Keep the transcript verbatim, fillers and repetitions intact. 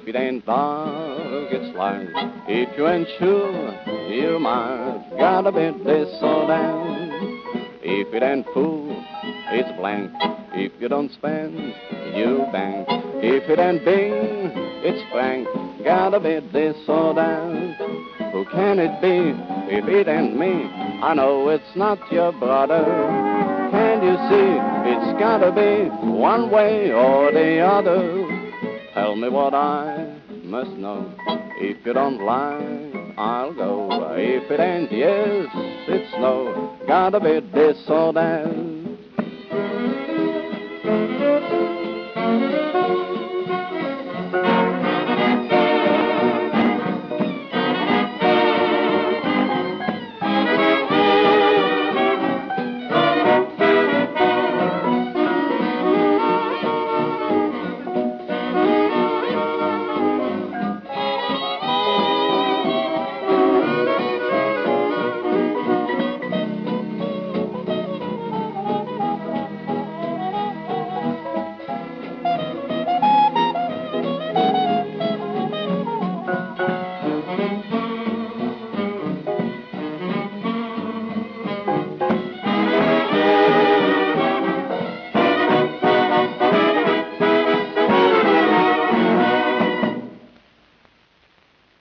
it ain't dark, it's light. If you ain't sure, you might gotta be this or that. If it ain't full, it's blank. If you don't spend, you bank. If it ain't Bing, it's Frank. Gotta be this or that. Who can it be if it ain't me? I know it's not your brother. Can't you see it's gotta be one way or the other? Tell me what I must know. If you don't lie, I'll go. If it ain't yes, it's no. Gotta be this or that.